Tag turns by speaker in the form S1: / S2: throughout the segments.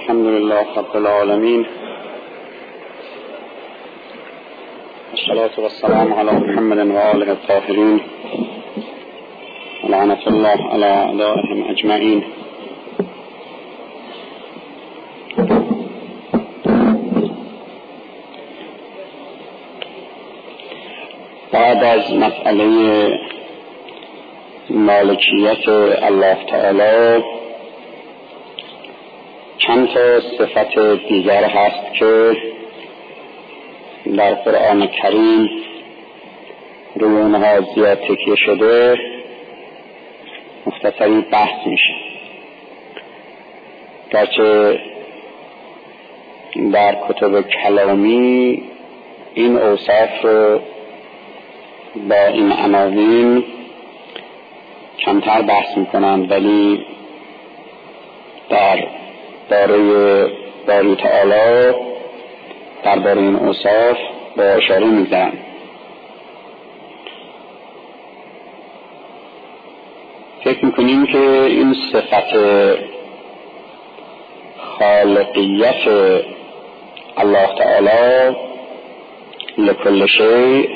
S1: الحمد لله رب العالمين، والصلاة والسلام على محمد وآله الطاهرين، ولعنة الله على أعدائهم أجمعين. بعد از مسئله مالکیت الله تعالی چند تا صفت دیگر هست که در قرآن کریم روی اونها زیاد تکیه شده، مختصری بحث میشه. گرچه در کتب کلامی این اوصاف رو با این عناوین کمتر بحث میکنند، ولی در باره باری تعالی درباره این اوصاف با اشاره می‌ذارن. فکر میکنیم که این صفت خالقیت الله تعالی لکل شیء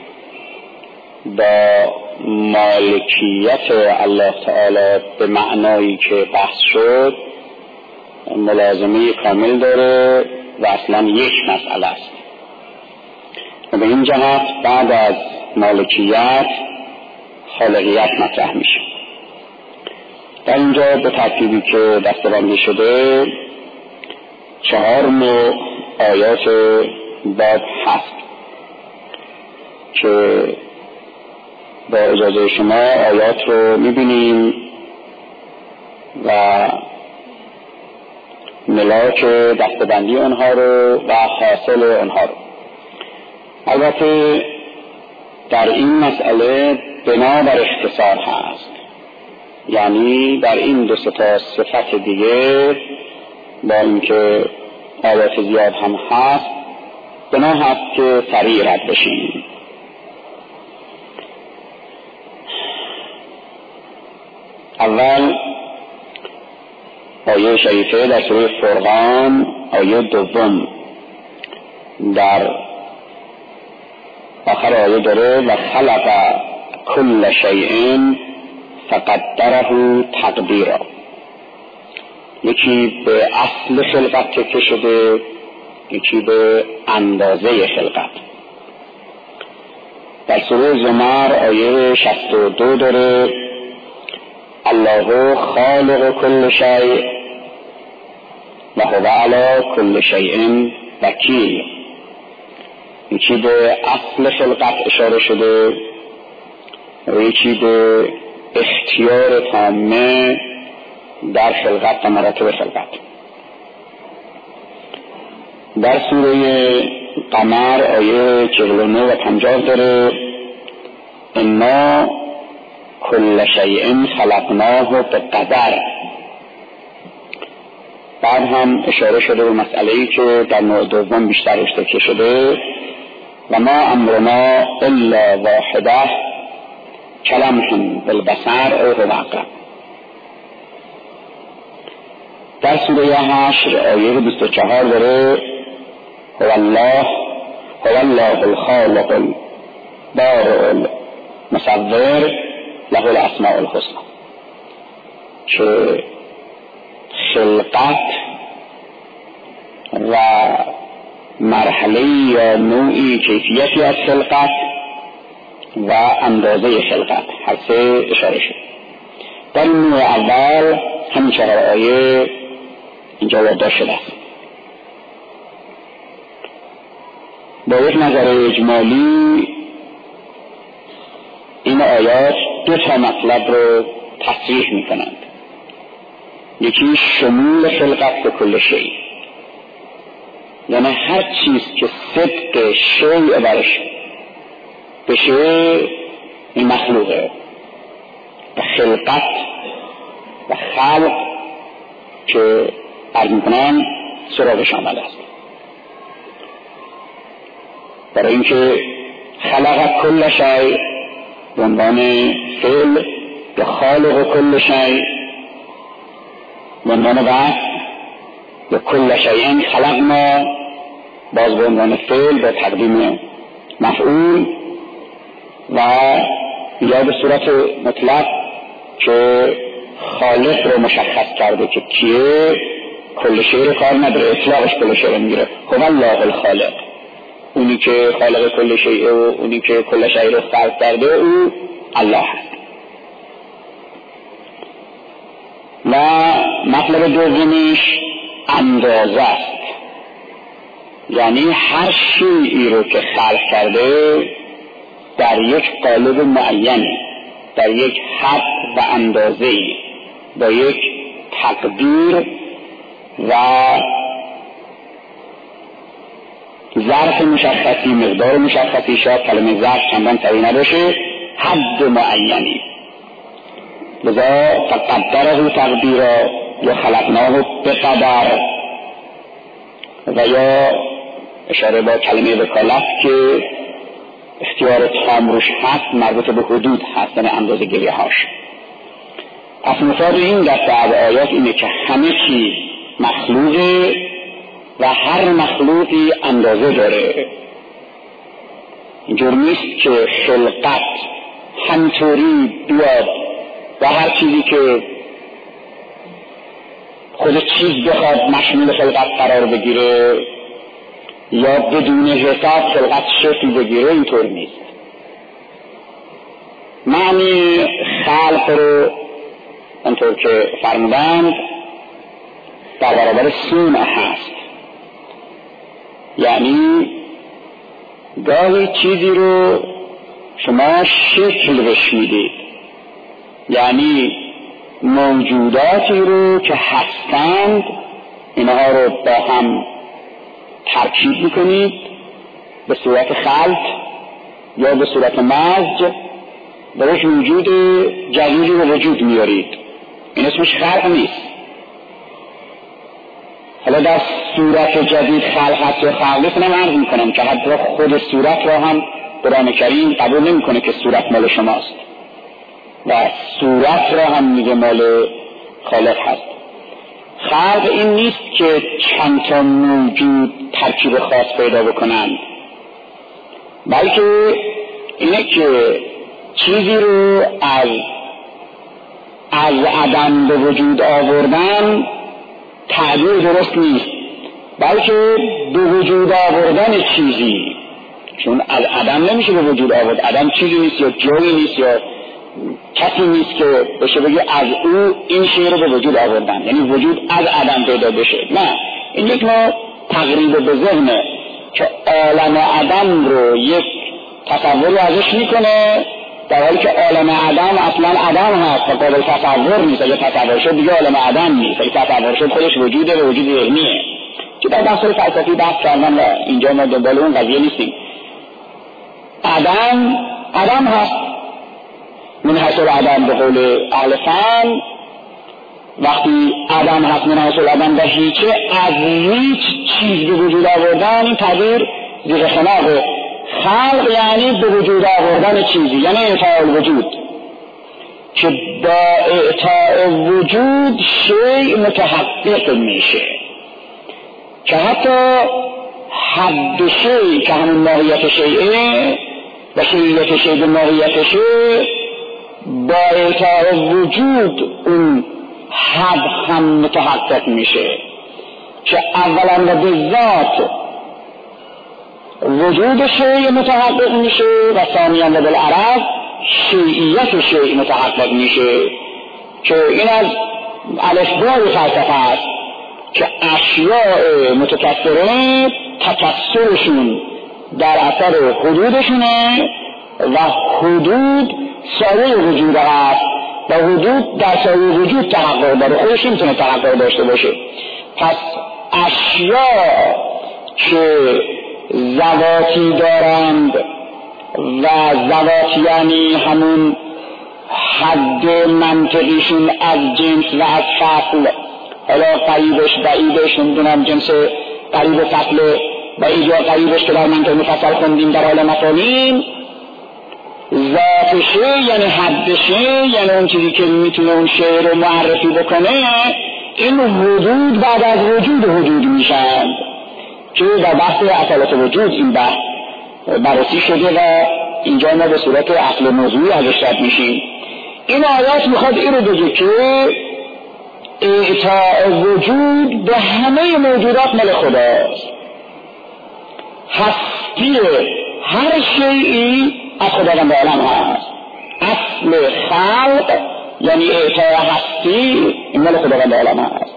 S1: با مالکیت الله تعالی به معنایی که بحث شد ملازمه کامل داره و اصلا یک مسئله است. و به این جهت بعد از مالکیت خالقیت مطرح میشه. در اینجا به ترتیبی که دسته‌بندی شده 4 نوع آیات باب هست که با اجازه شما آیات رو میبینیم و ملاک دسته‌بندی اونها رو و حاصل اونها رو. البته در این مسئله بنا بر اختصار هست، یعنی در این 2 تا صفت دیگه با اینکه آیات زیاد هم هست بنا هست که سریع رد بشیم. اول آیه شریفه در سوره فرقان آیه 2 در آخر آیه داره و خلق کل شیء فقدره تقدیرا. یکی به اصل خلقت تکیه شده، یکی به اندازه خلقت. در سوره زمر آیه 62 داره الله خالق کل شیء و هو علی کل شیء وکیل. یکی به اصل خلقت اشاره شده و یکی به اختیار تامه در خلقت و مراتب خلقت. در سوره قمر آیه 49 و 50 داره انا کل شیء خلقناه بقدر. بعد هم اشاره شده به مسئله‌ای که در نوع دوم بیشتر روش تکیه شده و ما امرنا الا واحده کلمح بالبصر او هو اقرب. در سوره حشر آیه 24 داره هو الله الخالق البارئ المصور له الاسماء الحسنى. که خلقت و مرحله یا نوعی کیفیتی از خلقت و اندازه خلقت هر سه اشاره شد. در این نوع اول همین 4 آیه اینجا یادداشت شده است. با یک نظر اجمالی این آیات 2 تا مطلب رو تصریح می کنند. یکی شمول خلقت به کل شیء، یعنی هر چیز که صدق شیء برش بشه این مخلوقه و خلقت و خلق که عرض میکنم سراغ شامل است. برای اینکه خلق کل شیء به عنوان فعل یا خالق کل شیء به عنوان وصف یا کل شیء خلقنا، باز به عنوان فعل با تقدیم مفعول، و یا به صورت مطلق که خالق رو مشخص کرده که کیه، کل شیء رو کار نداره، اطلاقش کل شیء رو میگیره. هو الله الخالق، اونی که خالق کل شیء و اونی که کل شیء رو خلق کرده او الله هست. و مطلب دومیش اندازه است، یعنی هر شیئی رو که خلق کرده در یک قالب معینی، در یک حد و اندازه‌ای، با یک تقدیر و ظرف مشخصی، مقدار مشخصی، شاید کلمه ظرف چندان صحیح نباشه، حد معینی. لذا فقدره تقدیرا یا خلقناه بقدر، و یا اشاره با کلمه وکالت که اختیار تام روش هست، مربوط به حدود هست، یعنی اندازه گیری هاش. پس مفاد این دسته از آیات اینه که همه چیز مخلوقه و هر مخلوقی اندازه داره. اینجور نیست که خلقت همطوری بیاد و هر چیزی که خود چیز بخواد مشمول خلقت قرار بگیره یا بدون حساب خلقت شکل بگیره، اینطور نیست. معنی خلق رو اونطور که فرمودند در برابر صنع هست، یعنی گاهی چیزی رو شما شکل بهش میدید، یعنی موجوداتی رو که هستند اینها رو با هم ترکیب میکنید به صورت خلق یا به صورت مزج، برش وجود جدیدی رو وجود میارید. این اسمش خلق نیست. حالا در صورت جدید خلق هست یا خلق نیست، من عرض میکنم که حتی خود صورت را هم قرآن کریم قبول نمیکنه که صورت مال شماست و صورت را هم میگه مال خالق هست. خلق این نیست که چند تا موجود ترکیب خاص پیدا بکنند، بلکه اینه که چیزی رو از عدم به وجود آوردن تعبیر درست نیست، بلکه به وجود آوردن چیزی، چون از عدم نمیشه به وجود آورد. عدم چیزی نیست یا جایی نیست یا کسی نیست که بشه بگه از او این شی رو به وجود آوردن، یعنی وجود از عدم پیدا بشه. نه، این یک نوع تقریب به ذهنه که عالم عدم رو یک تصوری ازش میکنه، در حالی که عالم عدم اصلا عدم هست و قابل تصور نیست. اگه تصور شد دیگه عالم عدم نیست، اگه تصور شد خودش وجوده و وجود علمیه که در بحث فلسفی بحث کردن و اینجا ما دنبال اون قضیه نیستیم. عدم هست من حیث العدم به قول اهل فن. وقتی عدم هست من حیث العدم و هیچه، از هیچ چیز به وجود آوردن، این تعبیر زیر خناقه. خلق یعنی به وجود آوردن چیزی، یعنی اعطاء الوجود، که با اعطاء وجود شیء متحقق میشه، که حتی حد شیء که همون ماهیت شیءه و شیعیت شیء به ماهیتشه، با اعطاء وجود اون حد هم متحقق میشه، که اولا و بالذات وجود شیء متحقق میشه و ثانیاً و بالعرض شیعیت شیء متحقق میشه، که این از الفبای فلسفه است که اشیاء متکثره تکثرشون در اثر حدودشونه و حدود سایه وجود هست و حدود در سایه وجود تحقق داره، خودش نمیتونه تحقق داشته باشه. پس اشیاء که ذواتی دارند و ذوات یعنی همون حد منطقیشون از جنس و از فصل، حالا قریبش بعیدش نمیدونم جنس قریب فصل و اینجا قریبش که در منطق مفصل خوندیم در حال مفاهیم، ذاتشه یعنی حدشه، یعنی اون چیزی که میتونه اون شیء رو معرفی بکنه، این وجود بعد از وجود میشن که در بحث اصالت وجود این بحث بررسی شده و اینجا ما به صورت اصل موضوعی ازش رد میشیم. این آیات میخواد این رو بگه که اعطاء وجود به همه موجودات مال خداست. هستی هر شیئی از خداوند عالم هست. اصل خلق یعنی اعطاء هستی این مال خداوند عالم هست.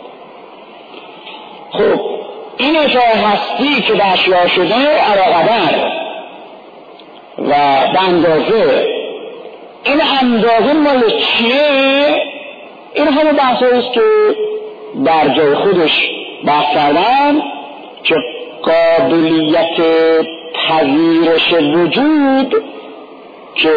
S1: خب این اعطاء هستی که به اشیاء شده علاقدر و به اندازه، این اندازه مال چیه؟ این همه بحثاییست که در جای خودش بحث کردن که قابلیت پذیرش وجود که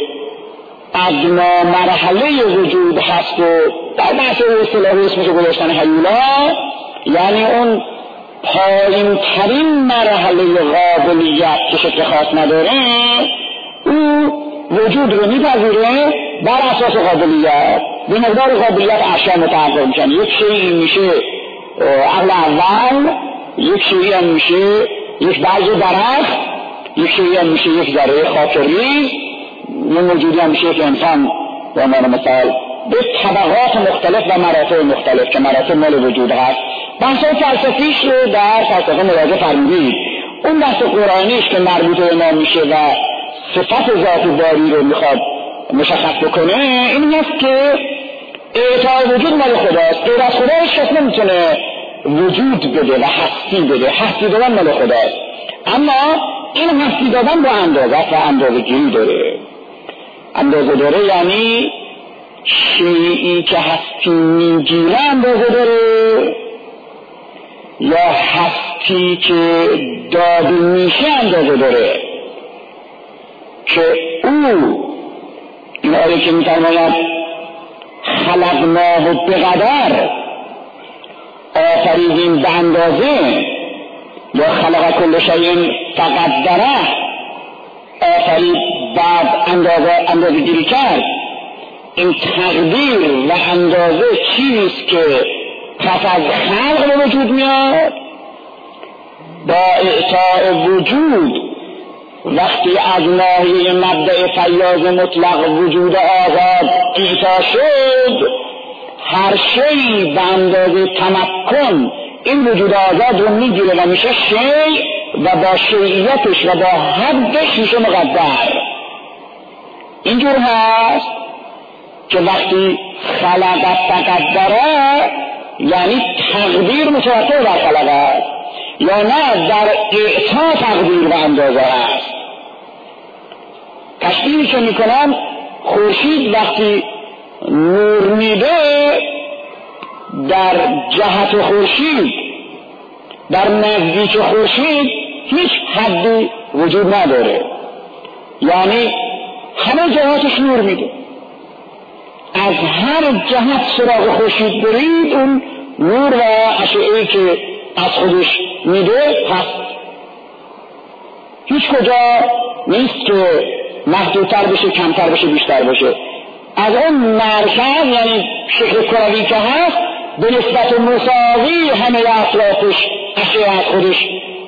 S1: ادنا مرحله وجود هست و در بحث اصطلاحی اسمشو گذاشتن هیولا، یعنی اون پایین ترین مرحله قابلیت که شکل خاص نداره، او وجود رو میپذیره بر اساس قابلیت. به مقدار قابلیت اشیا متحقق میشن. یک شیئی میشه عقل اول، یک شیئی هم میشه یک برگ درخت، یک شیئی هم میشه یک ذره خاک ریز، یک موجودی هم میشه یک انسان به عنوان مثال، به طبقات مختلف و مراتب مختلف که مراتب مال وجود هست. بحثای فلسفیش رو در فلسفه مراجعه فرمودید. اون بحث قرآنیش که مربوط به ما میشه و صفت ذات باری رو میخواد مشخص بکنه این هست که اعطای وجود مال خداست. غیر از خدا هیچ کس نمیتونه وجود بده و هستی بده. هستی دادن مال خداست، اما این هستی دادن با اندازه و اندازه گیری داره. اندازه داره یعنی شیئی که هستی میگیره اندازه داره، یا هستی که داده میشه اندازه داره. که او این آیه که می‌فرماید خلقناه بقدر، آفریدیم به اندازه، یا خلق کل شیء فقدره، آفرید بعد اندازه گیری کرد. این تقدیر و اندازه چیزی که پس از خلق به وجود میاد. با اعطاء وجود وقتی از ناحیه مبدأ فیاض مطلق وجود آزاد اعطا شد، هر شیء به اندازه تمکن این وجود آزاد رو میگیره و میشه شیء و با شیعیتش و با حدش میشه مقدر. اینجور هست که وقتی خلقت تقدره یعنی تقدیر متواتر در خلقت، یا نه در اعطا تقدیر و اندازه است. تشبیهی که میکنم خورشید وقتی نور میده در جهت خورشید، در نزدیک خورشید هیچ حدی وجود نداره، یعنی همه جهاتش نور میده. از هر جهت سراغ خورشید برید اون نور و اشعه‌ای که از خودش میده هست. هیچ کجا نیست که محدودتر بشه، کمتر بشه، بیشتر بشه. از اون مرکز یعنی شکل کروی که هست به نسبت مساوی همه اطرافش اشعه از خودش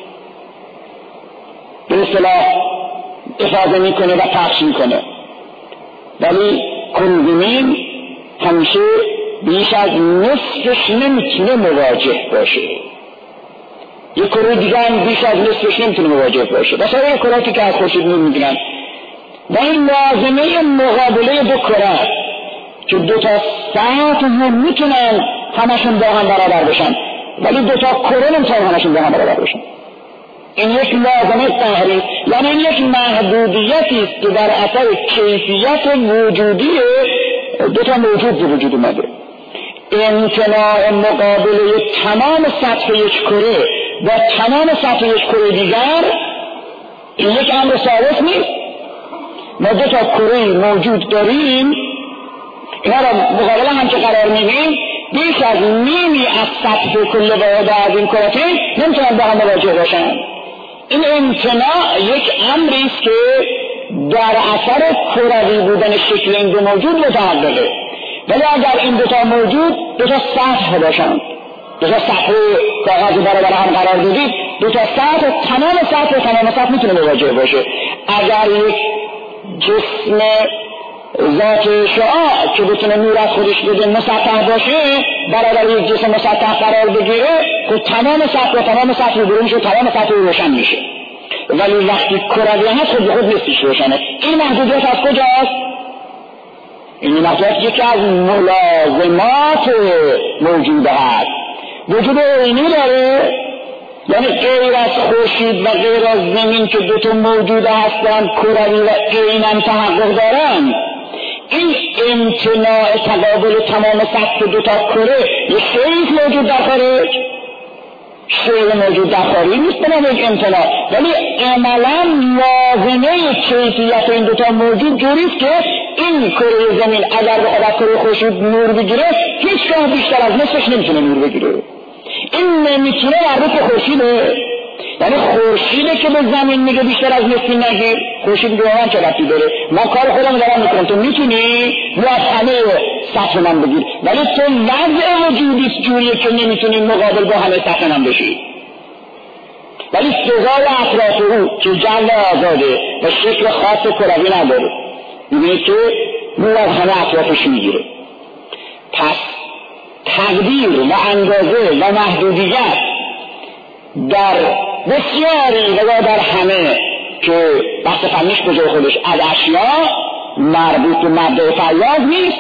S1: به اصطلاح افاضه میکنه و پخش میکنه. ولی کل همیشه بیش از نصفش نمیتونه مواجه باشه. یک کره دیگه هم بیش از نصفش نمیتونه مواجه باشه. بسیاری کراتی که از خورشید نور میگیرن و این لازمه مقابله دو کره که دو تا ساعت هم میتونن همشون با هم برابر بشن، ولی دو تا کره نمیتونن همشون با هم برابر بشن. این یک لازمه تحریف، یعنی این یک محدودیتی است که در اثر کیفیت وجودی دو تا موجود به وجود اومده. امتناع مقابله تمام سطح یک کره با تمام سطح یک کره دیگر این یک امر ثابت نیست. ما دو تا کره موجود داریم، اینا را مقابله هم که قرار میدیم، بیش از نیمی از سطح کل واحده از این کره نمیتونن با هم مواجه باشن. این امتناع یک امری است که در اثر کروی بودن شکل این دو موجود متحققه. ولی اگر این دوتا موجود دوتا سطح باشند، دوتا سطح کاغذ برابر هم قرار بدید، دوتا سطح تمام سطح میتونه مواجه باشه. اگر یک جسم ذات شعاع که بتونه نور از خودش بده مسطح باشه برابر یک جسم مسطح قرار بگیره، خب تمام سطح رو برون میشه، تمام سطح رو روشن میشه. ولی وقتی کروی هست خود به خود نیستش روشنه. این محدودیت از کجاست؟ این محدودیت یکی از ملازمات موجود هست. وجود عینی داره، یعنی غیر از خورشید و غیر از زمین که دو تا موجود هستند کروی و عیناً تحقق دارند، این امتناع تقابل تمام سطح دو تا کره یک شیء موجود در خارج، شیء موجود در خارج نیست بنام یک امتناع، ولی عملاً لازمه کیفیت این دو تا موجود جوریست که این کره زمین اگر به کره خورشید نور بگیره هیچگاه بیشتر از نصفش نمیتونه نور بگیره. این نمیتونه مربوط به خورشیده، یعنی خورشیده که به زمین میگه بیشتر از نصفی نگیر. خورشید به من چه ربطی داره؟ من کار خودم دارم میکنم، تو میتونی از همه سطح من بگیر، ولی تو وضع وجودیست جوریه که نمیتونی مقابل با همه سطح من بشی. ولی سزای اطراف او که جو آزاده و شکل خاص کروی نداره، میبینید که نور از همه اطرافش میگیره. پس تقدیر و اندازه و محدودیت در بسیاری و در همه که بحث فنیش به جای خودش از اشیاء مربوط به مبدأ فیاض نیست،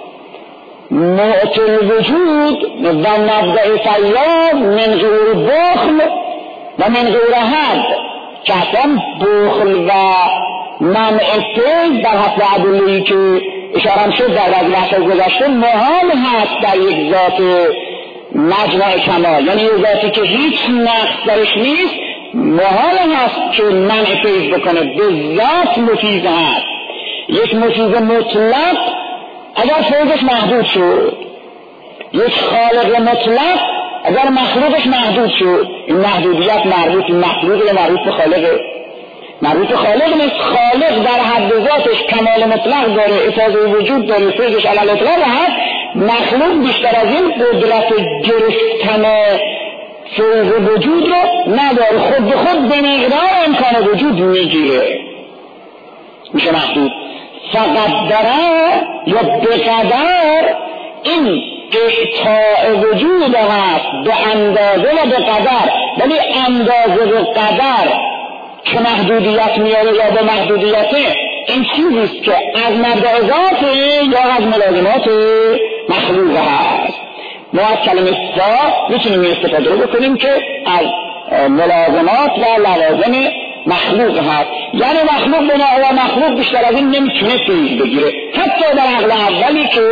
S1: معطل وجود و مبدأ فیاض من غیر بخل و من غیر حد که اصلا بخل و منع فیض در حسب ادله‌ای که اشارم شد در بعضی بحث‌های گذشته محال هست در یک ذات مجمع کمال، یعنی یک ذاتی که هیچ نقص درش نیست محال هست که منع فیض بکنه، به ذات مفیض هست. یک مفیض مطلق اگر فیضش محدود شد، یک خالق مطلق اگر مخلوقش محدود شد، این محدودیت مربوط مخلوق یا مربوط به خالقه؟ مربوط به خالق نیست. خالق در حد ذاتش کمال مطلق داره، افاضه وجود داره، فیضش علی الاطلاق هست. مخلوق بیشتر از این قدرت گرفتن فیض وجود رو نداره، خود به خود به مقدار امکان وجود میگیره، میشه محدود. فقط داره یا بقدر این اقطاع وجود هست به اندازه و به قدر، ولی اندازه و قدر که محدودیت میاره یا به محدودیته، این چیزیست که از مبدأ ذاته یا از ملازمات مخلوق هست. ما از کلمه سا میتونیم استفاده رو بکنیم که از ملازمات و لوازم مخلوق هست، یعنی مخلوق و مخلوق بیشتر از این نمیتونه فیض بگیره. حتی در عقل اولی که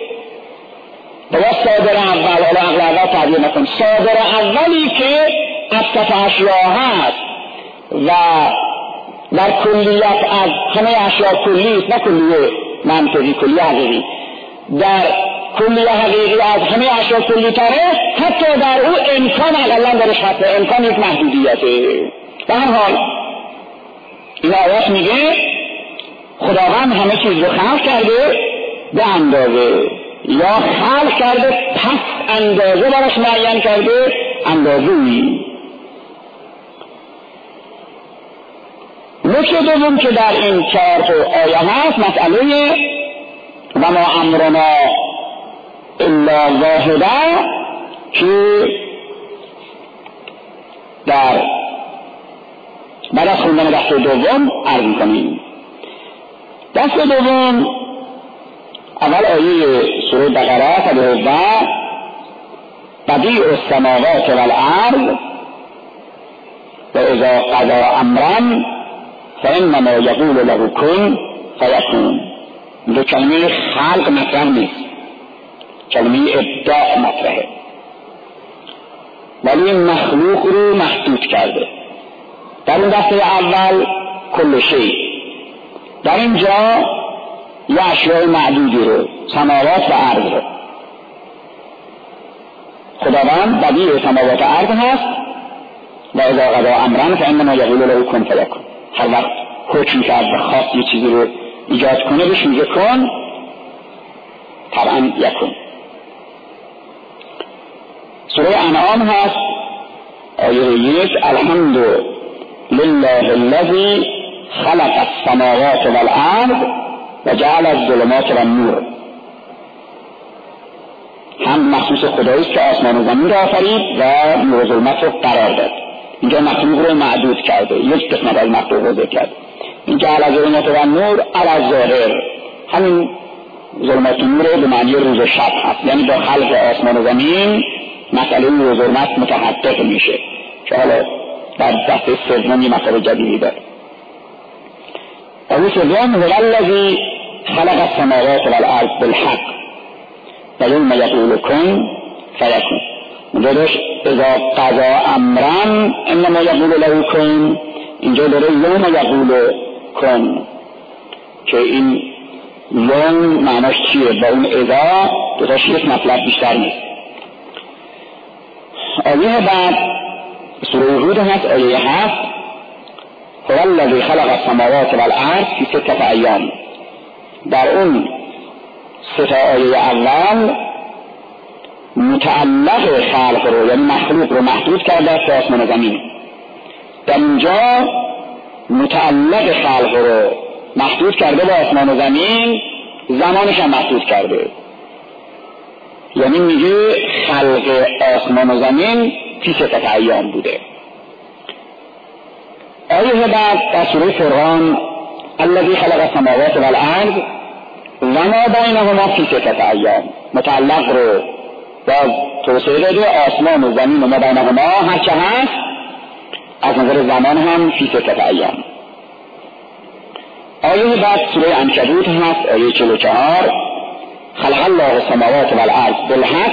S1: باید صادر اول، حالا عقل اول تعبیر نکن، صادر اولی که اصطف اشیاء هست و در کلیت از همه اشیاء کلیست، نه کلیه منطقی، کلیه حقیقی، در کلیه حقیقی از همه اشیاء کلی تره، حتی در او امکان اقلا درش هست، امکان یک محدودیته. به هر حال این آیات میگه خداوند همه چیز رو خلق کرده به اندازه، یا خلق کرده پس اندازه براش معین کرده، اندازه‌ای. نکته دوم که در این 4 آیه هست مسئله و ما امرنا الا واحده، که در بعد از خوندن دست دوم عرض می‌کنیم. دست دوم اول آیه سوره بقره و بدیع السماوات والارض و اذا قضا امرا فانما یقول له کن فیکون. اینجا کلمه خلق مطرح نیست، کلمه ابداع مطرحه، ولی مخلوق رو محدود کرده. در این دسته اول کل شیء، در اینجا یه اشیاء معدودی رو، سماوات و ارض رو. خداوند بدیع سماوات و ارض هست و اذا قضا امرا فانما یقول له کن فیکون. هر وقت حکم کرد و خواست یه چیزی رو ایجاد کنه بهش میگه کن طبعا یکون. سوره انعام هست آیه 1 الحمد لله الذی خلق السماوات والارض و جعل الظلمات والنور. هم مخصوص خدایی است که آسمان و زمین را آفرید و نور و ظلمت رو قرار داد. اینجا مخلوق رو معدود کرده، یک قسمت از مخلوق رو ذکر کرده. این جعل الظلمات والنور علی الظاهر، همین ظلمات و نور به معنی روز و شب هست، یعنی با خلق آسمان و زمین مسئله نور و ظلمت متحقق میشه که حالا در دسته سوم یه مسئله جدیدی داره. آیه سوم هو الذی خلق السماوات والارض بالحق و یوم یقول کن فیکون. اینجا داشت اذا قضا امرا انما یقول له کن، اینجا داره یوم یقول کن که این یوم معناش چیه؟ با اون اذا دوتاش یک مطلب بیشتر نیست. آیه بعد سوره هود هست آیه 7 هو الذی خلق السماوات والارض فی 6 ایام. در اون 3 آیه اول متعلق خلق رو یعنی مخلوق رو محدود کرده است به آسمان و زمین. در اینجا متعلق خلق رو محدود کرده به آسمان و زمین، زمانش هم محدود کرده. یعنی میگه خلق آسمان و زمین فی 6 ایام بوده. آیه بعد در سوره فرقان الذی خلق السماوات والارض و ما بینهما فی 6 ایام، متعلق رو باز توسعه داده آسمان و زمین و ما بینهما هرچه هست از نظر زمان هم فی 6 ایام. آیه بعد سوره عنکبوت هست آیه 44 خلق الله السماوات والارض بالحق،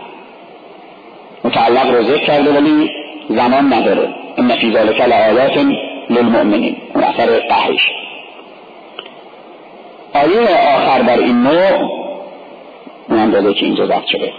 S1: متعلق رو ذکر کرده ولی زمان نداره. ان فی ذلک لآیات للمؤمنین، اون اثر قهرش. آیه آخر بر این نوع اونم داده که اینجا ضبط شده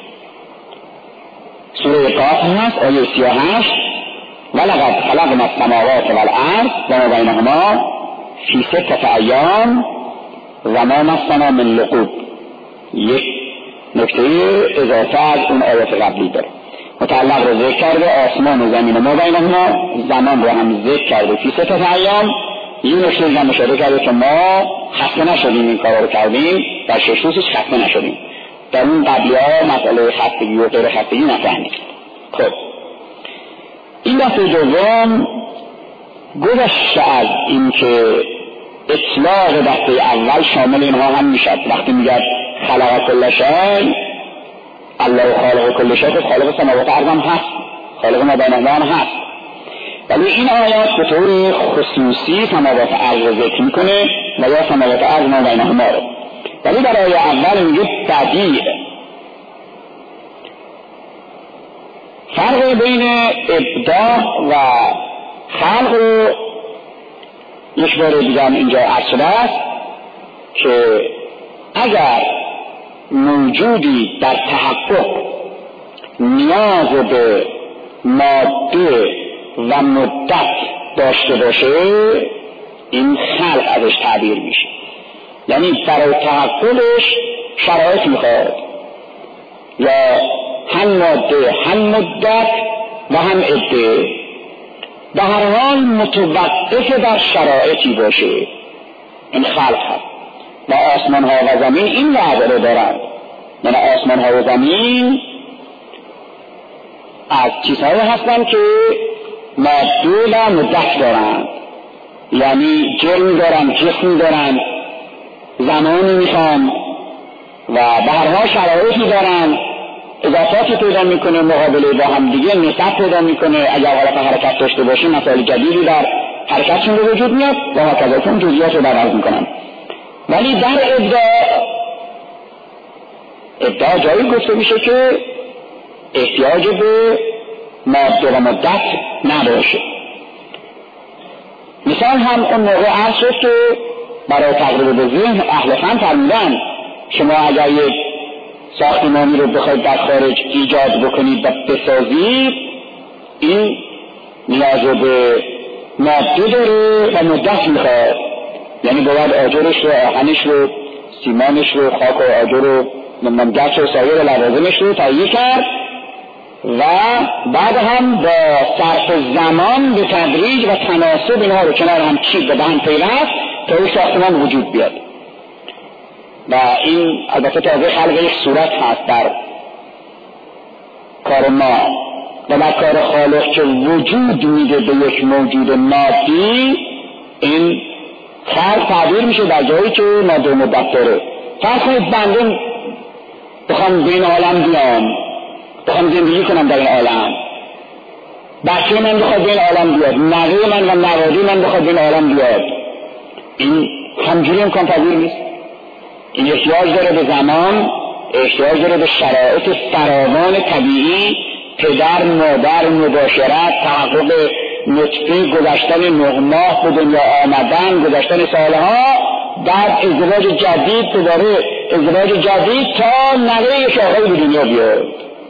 S1: سوره قاف هست آیه 38 ولقد خلقنا السماوات والارض و ما بینهما فی 6 ایام و ما مسنا من لغوب. یک نکته اضافه از اون آیات قبلی داره، متعلق رو ذکر کرده آسمان و زمین و ما بینهما، زمان رو هم ذکر کرده فی 6 ایام. این نکته هم اشاره کرده که ما خسته نشدیم، این کارا رو کردیم در 6 روزش خسته نشدیم. در اون قبلی ها مسئله خستگی و غیر خستگی نفهمید. خب این دسته دوم گذشته از این که اطلاق دسته اول شامل اینها هم میشد. وقتی میگه خلق کل شیء، الله خالق کل شیء، خالق سماوات و ارض هم هست، خالق ما بینهما هم هست، ولی این آیات به طور خصوصی سماوات و ارض ذکر میکنه و یا سماوات و ارض ما بینهما رو. ولی در آیه اول میگه بدیع. فرق بین ابداع و خلق رو یک بار دیگه هم اینجا اصل است که اگر موجودی در تحقق نیاز به ماده و مدت داشته باشه، این خلق ازش تعبیر میشه. یعنی برای تحققش شرایط میخواد، یا هم ماده هم مدت و هم عده، به هر حال متوقف در شرایطی باشه. این خلق هست و آسمان ها و زمین این وضع رو دارن. یعنی آسمان ها و زمین از چیزهایی هستن که ماده و مدت دارن، یعنی جرم دارن، جسم دارن، زمانی میخوان و به هر حال شرایطی دارن، اضافاتی پیدا میکنه، مقابله با هم دیگه نسبت پیدا میکنه. اگر حالت حرکت داشته باشه مسائل جدیدی در حرکتشون به وجود میاد و هکذا که اون جزئیات رو بررسی میکنن. ولی در ابداع جایی گفته میشه که احتیاج به ماده و مدت نباشه. مثال هم اون موقع عرض شد که برای تقریب به ذهن اهل فن فرمودن شما اگر یک ساختمانی رو بخواید در خارج ایجاد بکنید و بسازید، این نیاز به ماده داره و مدت میخواد. یعنی باید آجرش رو، آهنش رو، سیمانش رو، خاک و آجر رو گچ و سایر لوازمش رو تهیه کرد و بعد هم با صرف زمان به تدریج و تناسب اینها رو کنار هم چید و به هم پیوست تا این ساختمان وجود بیاد. و این البته تازه خلق یک صورت هست در کار ما و در کار خالق که وجود میده به یک موجود مادی. این خلق تعبیر میشه در جایی که ماده مدت داره. فرض کنید بنده بخوام به این عالم بیام، بخوام زندگی کنم در این عالم، بچه من بخواد به این عالم بیاد، نوه من و نواده من بخواد به این عالم بیاد، این همجوری امکان پذیر نیست. این احتیاج داره به زمان، احتیاج داره به شرایط فراوان طبیعی، پدر مادر مباشرت، تحقق نطفه، گذشتن 9 ماه به دنیا آمدن، گذشتن سالها، بعد ازدواج جدید، دوباره ازدواج جدید تا نوه شاخه به دنیا بیاد.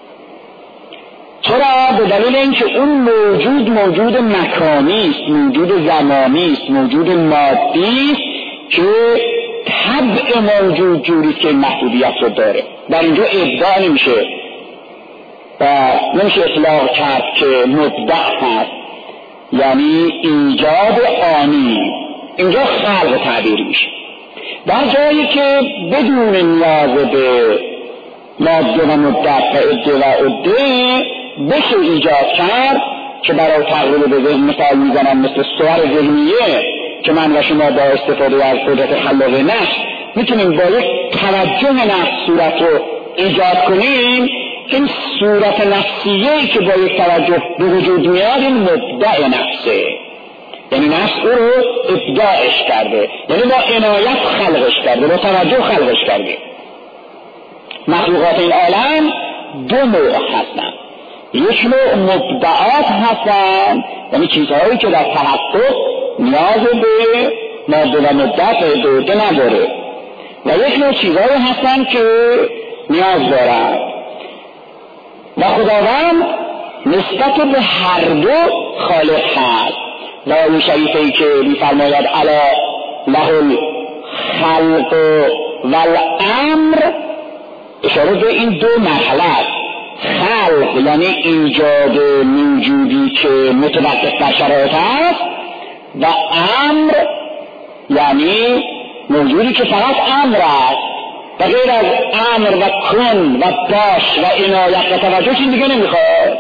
S1: چرا؟ به دلیل اینکه اون موجود مکانی است، موجود زمانی است، موجود مادی است که طبع موجود جوری که محدودیت رو داره. در اینجا ابداع نمیشه و نمیشه اطلاق کرد که مبدع هست، یعنی ایجاد آنی. اینجا خلق تعبیر میشه. در جایی که بدون نیاز به ماده و مدت و عده و عده بشه ایجاد کرد، که برای تقریب به ذهن مثال میزنم مثل صور ذهنیه که من و شما با استفاده از قدرت خلاق نفس میتونیم با یک توجه نفس صورت رو ایجاد کنیم. این صورت نفسیه که با یک توجه به وجود میاد این مبدع نفسه، یعنی نفس او رو ابداعش کرده، یعنی با عنایت خلقش کرده، با توجه خلقش کرده. مخلوقات این عالم 2 نوع هستن. یک نوع مبدعات هستن، یعنی چیزهایی که در تحقق نیاز به ماده و مدت و عده نداره، و یک نوع چیزهایی هستن که نیاز دارن. و خداوند نسبت به هر دو خالق هست. و آیه شریفه‌ای که می‌فرماید الا له الخلق والامر، اشاره به این 2 مرحله است. خلق یعنی ایجاد موجودی که متوقف بر شرایط است، و امر یعنی موجودی که فقط امر است و غیر از امر و کن و باش و عنایت و توجه چیز دیگه نمیخواد.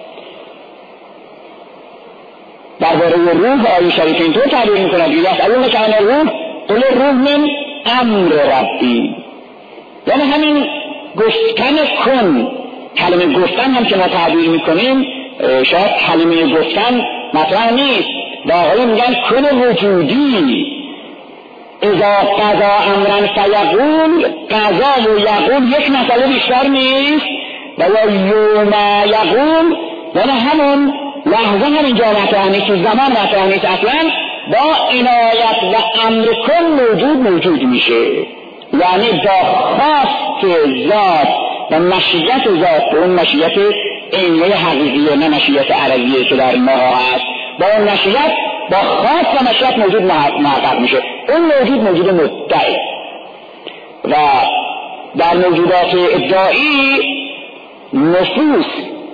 S1: درباره روح آیه شریف اینطور تعبیر می‌کند یسألونک عن الروح قل الروح من امر ربی، یعنی همین گفتن کن، کلمه گفتن هم که ما تعبیر میکنیم شاید کلمه گفتن مطرح نیست و آقایی میگن کن وجودی. اذا قضا امرا فیقول، قضا و یقول یک مسئله بیشتر نیست، و یا یوم یقول یعنی همون لحظه همینجا مطرح نیست، زمان مطرح نیست، اصلا با عنایت و امر کن موجود میشه. یعنی با خواست ذات و مشیت ذات، به اون مشیت عینیه حقیقیه نه مشیت عرضیه که در ماها هست، با اون مشیت با خواست و مشیت موجود محقق میشه. اون موجود مدعی. و در موجودات ابداعی نفوس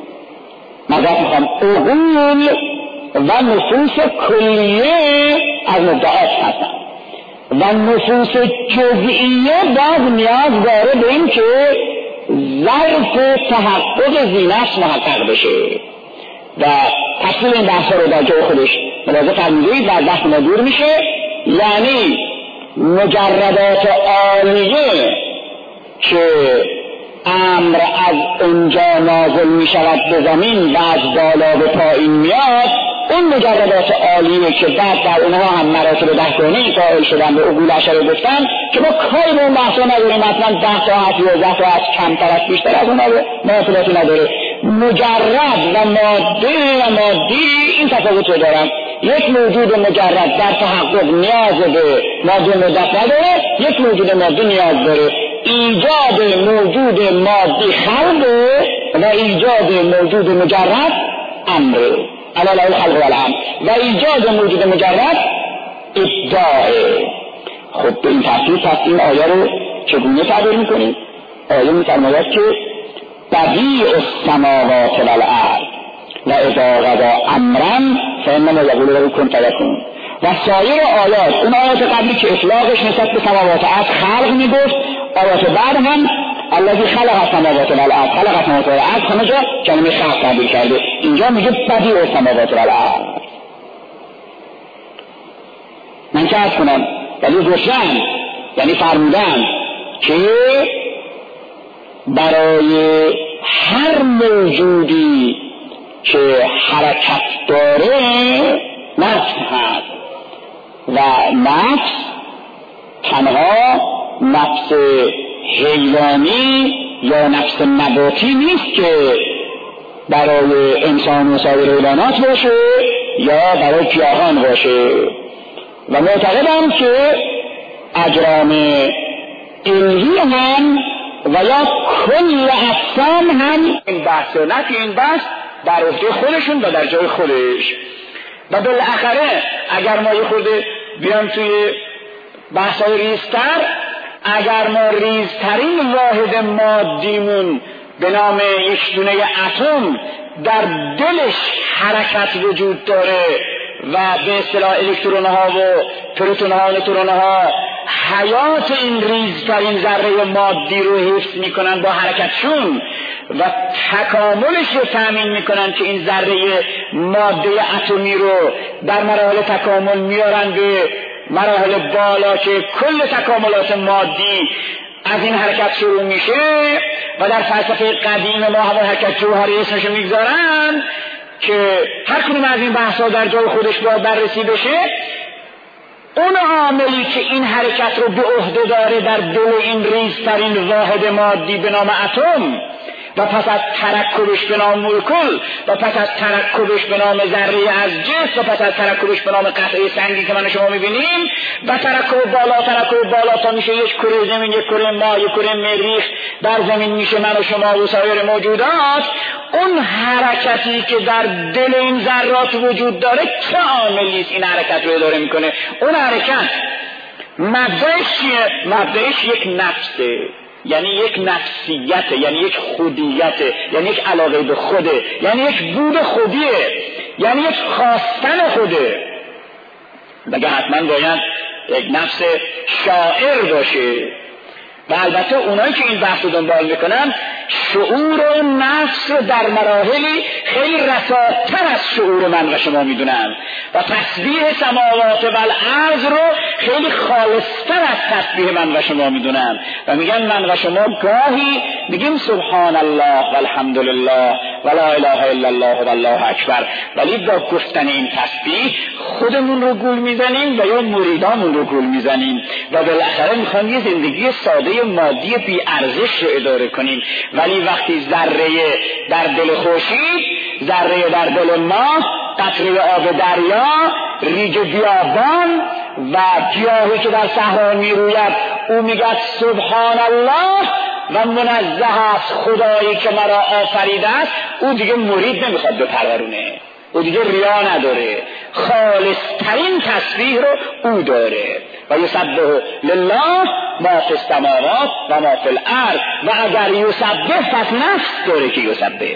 S1: عقول و نفوس کلیه از مبدعات هستن، و نفوس جزئیه باز نیاز داره به این که ظرف تحقق زینش محقق بشه. و تفصیل این بحث رو در جای خودش ملاحظه فرمودید و از بحث ما دور میشه. یعنی مجردات عالیه که امر از اونجا نازل می شود به زمین و از بالا به پایین میاد، اون مجردات عالیه که بعد در اونها هم مراتب 10 گانه‌ای قائل شدن به عقول اشاره گفتن که ما کاری به اون بحثا نداریم، مثلا 10 تا هست 11 تا هست، کمتر از بیشتر از اونها مناسباتی نداره. مجرد و مادی این تفاوت رو دارن. یک موجود مجرد در تحقق نیاز به ماده مدت نداره، یک موجود مادی نیاز داره. ایجاد موجود مادی خلقه و ایجاد موجود مجرد امره، الا له الخلق والامر، و ایجاد موجود مجرد ابداعه. خب به این ترتیب پس این آیه رو چگونه تعبیر میکنیم؟ آیه می‌فرماید که بدیع السماوات والارض و اذا قضى امرا فانما یقول له کن فیکون. و سایر آیات، اون آیات قبلی که اطلاقش نسبت به سماوات از خلق میگفت، آیات بعد هم الذی خلق السماوات والارض خلق السماوات والارض همه جا کلمه خلق تعبیر کرده، اینجا میگه بدیع السماوات والارض. من چه عرض کنم؟ ولی گفتن یعنی فرمودن که برای هر موجودی که حرکت داره نفس هست و نفس تنها نفس حیوانی یا نفس نباتی نیست که برای انسان و سایر حیوانات باشه یا برای گیاهان باشه. و معتقدم که اجرام علوی هم و یا کل اجسام هم این بحث و نفی این بحث در عهده خودشون و در جای خودش. و بالاخره اگر ما یه خورده بیام توی بحث‌های ریزتر، اگر ما ریزترین واحد مادیمون به نام یک دونه اتم در دلش حرکت وجود داره و به اصطلاح الکترون‌ها و پروتون‌ها و نوترون‌ها حیات این ریزترین ذره مادی رو حفظ میکنن با حرکتشون و تکاملش رو تأمین میکنن که این ذره ماده اتمی رو در مراحل تکامل میارن به مراحل بالا که کل تکاملات مادی از این حرکت شروع میشه و در فلسفه قدیم ما همون حرکت جوهری اسمش میگذارن که هر کدوم از این بحث‌ها در جای خودش باید بررسی بشه. اون عاملی که این حرکت رو به عهده داره در دل این ریزترین واحد مادی به نام اتم و پس از ترکبش به نام مولکول و پس از ترکبش به نام ذره از جسم و پس از ترکبش به نام قطعه سنگی که من شما میبینیم و ترکب بالا تا میشه یک کره زمین، یک کره ماه، یک کره مریخ در زمین میشه من و شما و سایر موجودات. اون حرکتی که در دل این ذرات وجود داره چه عاملی است این حرکت رو اداره میکنه؟ اون حرکت مبدأش چیه؟ مبدأش یک نفسه، یعنی یک نفسیته، یعنی یک خودیته، یعنی یک علاقه به خوده، یعنی یک بود خودیه، یعنی یک خواستن خوده. بگه حتما باید یک نفس شاعر باشه. و البته اونایی که این بحث رو دنبال میکنن شعور نفس رو در مراحلی خیلی رساتر از شعور من و شما میدونن و تسبیح سماوات و الارض رو خیلی خالصتر از تسبیح من و شما میدونن و میگن من و شما گاهی میگیم سبحان الله والحمد لله ولا اله الا الله والله اکبر، ولی با گفتن این تسبیح خودمون رو گول میزنیم و یا مریدامون رو گول میزنیم و بالاخره میخوام یه زندگی ساده مادی بی ارزش رو اداره کنیم. ولی وقتی ذره در دل خورشید، ذره در دل ماه، قطره آب دریا، ریگ بیابان و گیاهی که در صحرا میروید او میگه سبحان الله و منزه است خدایی که مرا آفریده است، او دیگه مرید نمیخواد بپرورونه، او دیگه ریا نداره، خالص ترین تسبیح رو او داره. و یسبح لله ما فی السماوات و ما فی الارض و اگر یسبح پس نفس داره که یسبح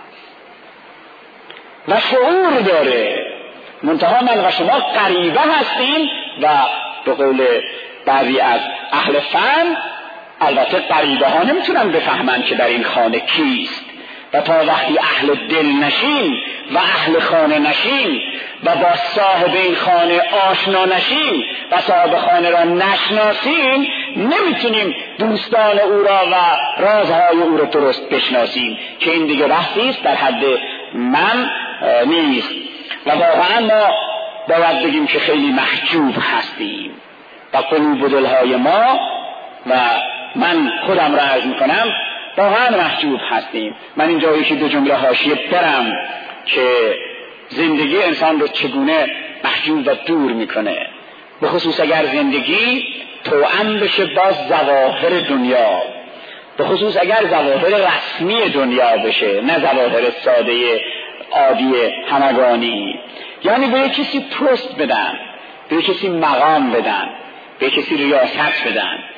S1: و شعور داره. منتها من و شما غریبه هستیم و به قول بعضی از اهل فن البته غریبه ها نمیتونن بفهمن که در این خانه کیست و تا وقتی اهل دل نشیم و اهل خانه نشیم و با صاحب این خانه آشنا نشیم و صاحب خانه را نشناسیم نمیتونیم دوستان او را و رازهای او را درست بشناسیم که این دیگه بحثی است در حد من نیست. و واقعا ما باید بگیم که خیلی محجوب هستیم و قلوب دلهای ما و من خودم را عرض میکنم واقعا محجوب هستیم. من اینجا یکی دو جمله حاشیه برم که زندگی انسان رو چگونه محجوب و دور میکنه، به خصوص اگر زندگی توأم بشه با ظواهر دنیا، به خصوص اگر ظواهر رسمی دنیا بشه نه ظواهر ساده عادی همگانی. یعنی به کسی پست بدن، به کسی مقام بدن، به کسی ریاست بدن،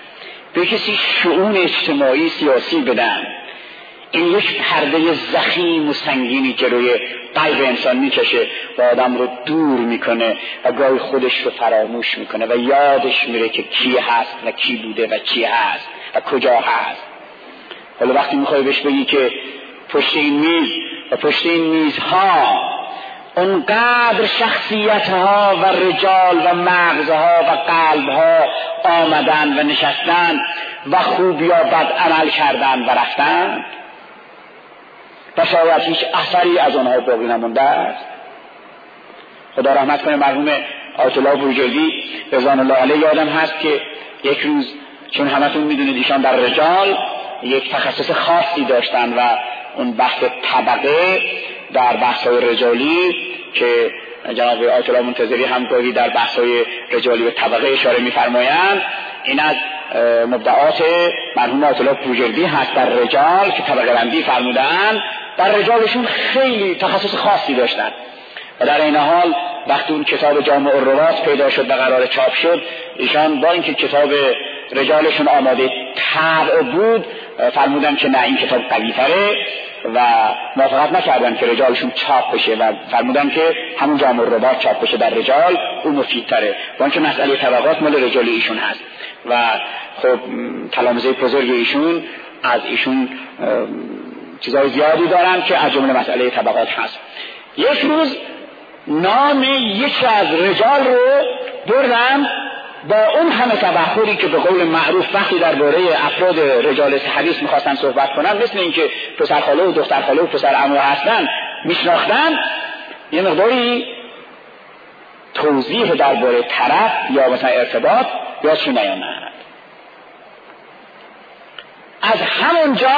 S1: به کسی شؤون اجتماعی سیاسی بدن، این یک پرده ضخیم و سنگینی جلوی قلب انسان میکشه و آدم رو دور میکنه و گاهی خودش رو فراموش میکنه و یادش میره که کی هست و کی بوده و چی هست و کجا هست. حالا وقتی میخوای بهش بگی که پشت این میز و پشت این میزها اونقدر شخصیتها و رجال و مغزها و قلبها آمدن و نشستن و خوب یا بد عمل کردن و رفتن و شاید هیچ اثری از آنها باقی نمونده است. خدا رحمت کنه مرحوم آیت الله بروجردی رضوان الله علیه یادم هست که یک روز، چون همتون میدونید ایشان در رجال یک تخصص خاصی داشتن و اون بحث طبقه در بحث‌های رجالی که جناب آیت الله منتظری هم گاهی در بحث‌های رجالی و طبقه اشاره می‌فرمایند، این از مبدعات مرحوم آیت الله بروجردی هست در رجال که طبقه بندی فرمودند. در رجالشون خیلی تخصص خاصی داشتن و در این حال وقتی اون کتاب جامع الروات پیدا شد و قرار چاپ شد، ایشان با اینکه کتاب رجالشون آماده طبع بود فرمودن که نه، این کتاب قوی‌تره و موافقت نکردن که رجالشون چاپ بشه و فرمودن که همون جامع الروات چاپ بشه در رجال، اون مفیدتره، با اینکه مسئله طبقات مال رجال ایشون هست و خب تلامذه بزرگ ایشون از ایشون چیزای زیادی دارن که از جمله مسئله طبقات هست. یک روز نام یکی از رجال رو بردم با اون همه تبحری که به قول معروف وقتی درباره افراد رجال حدیث میخواستن صحبت کنن، مثل اینکه پسر خاله و دختر خاله و پسر عمو هستن میشناختن، یه مقداری توضیح درباره طرف یا مثلا ارتباط یادشون نیامد. از همونجا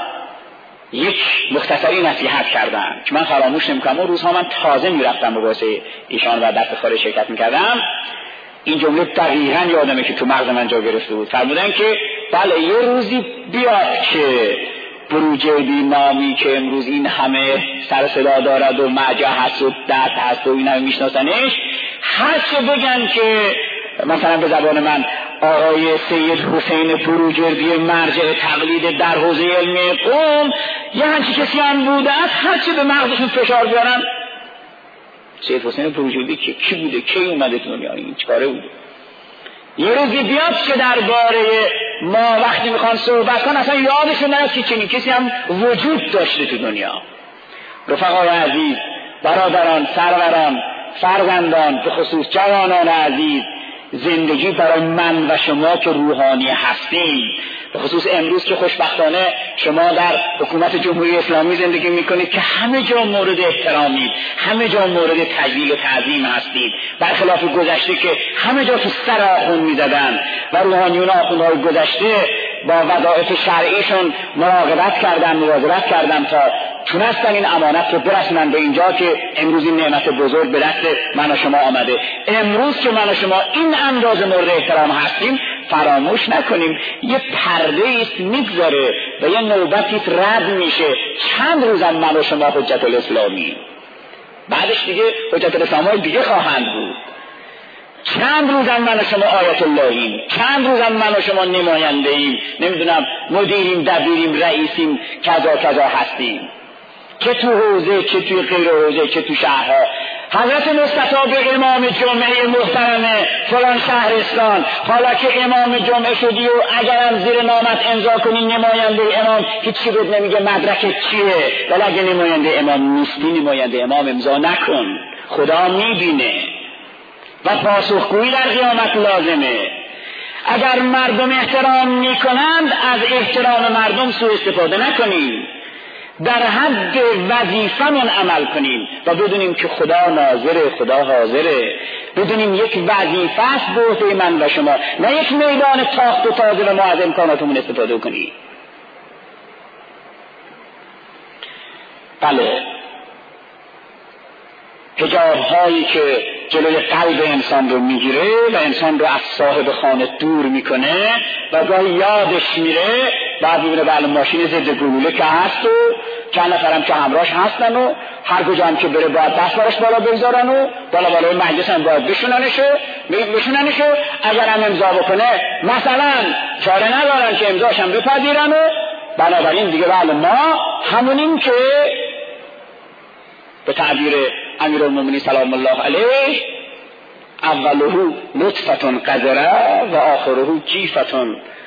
S1: یک مختصری نصیحت کردم که من فراموش نمی‌کنم. اون روزها من تازه میرفتم به واسه ایشان و در افتخار شرکت میکردم. این جمله دقیقاً یادمه که تو مغز من جا گرفته بود. فرمودن که بله یه روزی بیاد که بروجردی نامی که امروز این همه سر صدا دارد و معجا هست و دست هست و این همه میشناسنش، هر چه بگن که مثلا به زبان من آقای سید حسین بروجردی مرجع تقلید در حوزه علم قوم یه همچی کسی هم بوده است، هر چه به مغزشون فشار بیارن سید حسین بروجردی که کی بوده، کی اومده دنیا، این چیکاره بوده. یه روزی بیاد که درباره ما وقتی میخوان صحبت کن اصلا یادشون نیاد که چنین کسی هم وجود داشته تو دنیا. رفقای عزیز، برادران، سروران، فرزندان، به خصوص جوانان عزیز، زندگی برای من و شما که روحانی هستیم، به خصوص امروز که خوشبختانه شما در حکومت جمهوری اسلامی زندگی میکنید که همه جا مورد احترامید، همه جا مورد تجلیل و تعظیم هستید، برخلاف گذشته که همه جا تو سر آخوند میزدن و روحانیون آخوندهای گذشته با وظایف شرعیشون مراقبت کردن، مواظبت کردن تا تونستن این امانت رو برسونن به اینجا که امروز این نعمت بزرگ به دست من و شما آمده. امروز که من و شما این اندازه مورد احترام هستیم، فراموش نکنیم یه پرده ایست میگذاره و یه نوبتیست رد میشه. چند روزم من و شما حجت الاسلامی، بعدش دیگه حجت الاسلامی دیگه خواهند بود. چند روزم من و شما آیت اللهیم، چند روزم من و شما نماینده ایم، نمیدونم مدیریم، دبیریم، رئیسیم، کذا هستیم، که تو حوزه، که توی غیر حوزه، که تو شهرها. حضرت مصطفی به امام جمعه محترم فلان شهرستان، حالا که امام جمعه شدی و اگرم زیر نامت امضا کنی نماینده امام، هیچی بود نمیگه مدرکت چیه، ولی اگه نماینده امام نیستی نماینده امام امضا نکن، خدا میبینه و پاسخگویی در قیامت لازمه. اگر مردم احترام میکنند از احترام مردم سوء استفاده نکنیم، در حد وظیفمون عمل کنیم و بدونیم که خدا ناظره، خدا حاضره، بدونیم یک وظیفه است به عهده من و شما، نه یک میدان تاخت و تازه و ما از امکاناتمون استفاده کنیم. بله، حجاب هایی که جلوی قلب انسان رو میگیره و انسان رو از صاحب خانه دور میکنه و گاهی یادش میره، بعد میبینه بله ماشین ضد گلوله که هست و چند نفرم که همراهش هستن و هر کجا هم که بره باید دست براش بالا بگذارن و بالای مجلس هم باید بشوننشو. اگر هم امضا بکنه مثلا چاره ندارن که امضاشم بپذیرن و بنابراین دیگه بله ما همونیم که به تعبیر امیرالمومنین سلام الله علیه اوله نطفة قذره و آخره جیفة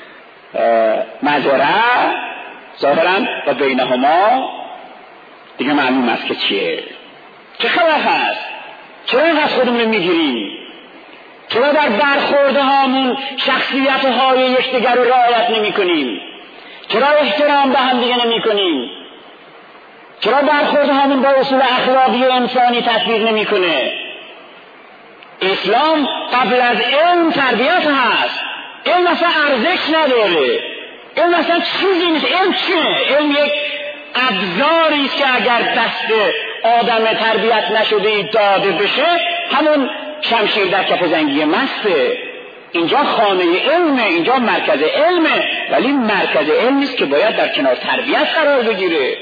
S1: مذره ظاهرا و بینهما دیگه معلوم است که چیه. چه خبر هست؟ چرا اینقدر خودمون میگیریم؟ چرا در برخورده هامون شخصیت های یکدیگر رو رعایت نمی کنیم؟ چرا احترام به هم دیگه نمی کنیم؟ چرا برخورده هامون با اصول اخلاقی و انسانی تطبیق نمی کنه؟ اسلام قبل از علم تربیت هست. علم اصلا ارزش نداره، علم اصلا چیزی نیست. علم چیه؟ علم یک ابزاری است که اگر دست آدم تربیت نشده داده بشه همون شمشیر در کف زنگی مسته. اینجا خانه علمه، اینجا مرکز علمه، ولی مرکز علم نیست که باید در کنار تربیت قرار بگیره.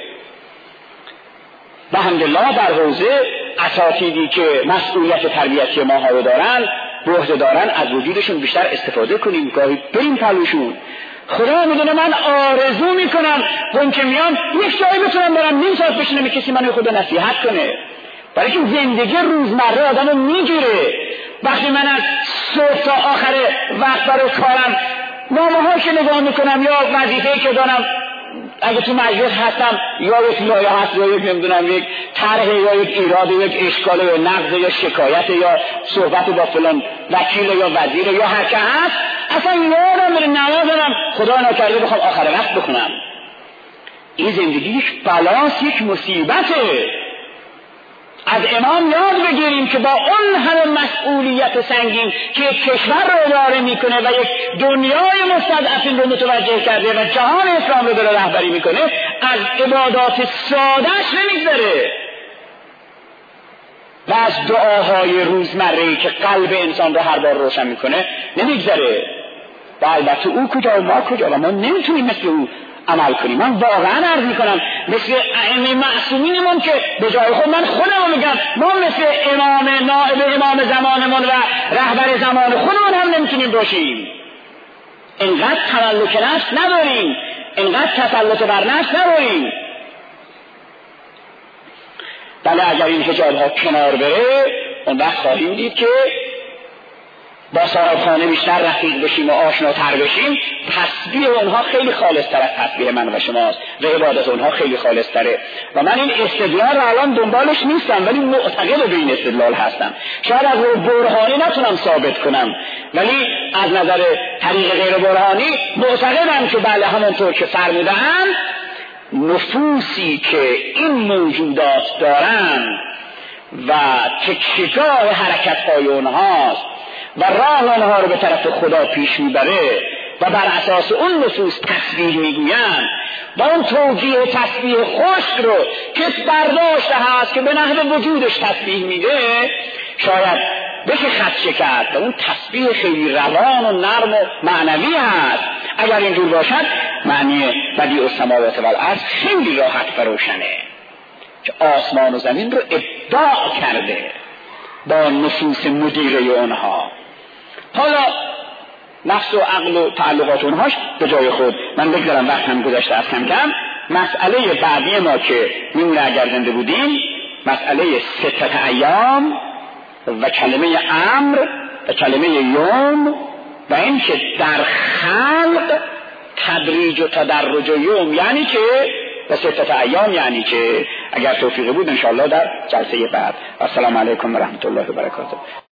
S1: الحمدلله در حوزه اساتیدی که مسئولیت تربیتی ما رو دارن، بحث دارن، از وجودشون بیشتر استفاده کنیم، گاهی بریم پلوشون. خدا میدونه من آرزو میکنم اون که میام یک جایی بتونم برم نیم ساعت بشینم کسی منو خدا نصیحت کنه، برای که زندگی روزمره آدمو میگیره. وقتی من از صبح تا آخر وقت برای کارم نامه‌ها که نگاه میکنم یا وظیفه‌ای که دارم، اگه تو مجلس هستم یا یک لایه هست یا یک نمیدونم یک طرح یا یک ایراد یا یک اشکال یا نقض یا شکایت یا صحبت با فلان وکیل یا وزیر یا هر که هست، اصلا یادم بره نمازم خدا نکرده بخوام آخر وقت بخونم. این زندگی یک بلاست، یک مصیبته. از امام یاد بگیریم که با اون همه مسئولیت سنگین که کشور رو اداره میکنه و یک دنیای مستضعفین رو متوجه کرده و جهان اسلام رو داره رهبری میکنه، از عبادات سادهش نمیگذره و از دعاهای روزمره‌ای که قلب انسان رو هر بار روشن میکنه نمیگذره. و البته او کجا و ما کجا و ما نمیتونیم مثل او عمل کنیم. من واقعا عرض میکنم مثل ائمه معصومینمون که به جای خود من خودم میگم ما مثل امام نائب امام زمانمون و رهبر زمان خودمون هم نمیتونیم باشیم. اینقدر تملک نفس نداریم، اینقدر تسلط بر نفس نداریم. بله اگر این حجاب ها کنار بره اون وقت خواهیم دید که با صاحبخانه بیشتر رفیق بشیم و آشناتر بشیم. تسبیح اونها خیلی خالص‌تر از تسبیح من و شماست و عبادت اونها خیلی خالص‌تره. و من این استدلال رو الان دنبالش نیستم ولی معتقد به این استدلال هستم. شاید از برهانی نتونم ثابت کنم ولی از نظر طریق غیر برهانی معتقدم که بله همونطور که فرمودن نفوسی که این موجودات دارن و تکیه‌گاه حرکت‌های اونهاست و راه آنها رو به طرف خدا پیش میبره و بر اساس اون نصوص تسبیح میگویند و اون توجیه تسبیح خشک رو که برداشته هست که به نحو وجودش تسبیح میده شاید بشه خدشه کرد و اون تسبیح خیلی روان و نرم و معنوی هست. اگر اینجور باشد معنی بدیع السماوات والارض خیلی راحت و روشنه که آسمان و زمین رو ابداع کرده با نصوص مدیره اونها. حالا نفس و عقل و تعلقات اونهاش به جای خود. من بگذارم وقت هم گذشته از کم کم. مسئله بعدی ما که میمونه اگر زنده بودیم مسئله 6 ایام و کلمه امر و کلمه یوم و این که در خلق تدریج و تدرج و یوم یعنی که و 6 ایام یعنی که اگر توفیق بود انشاءالله در جلسه بعد. السلام علیکم و رحمت الله و برکاته.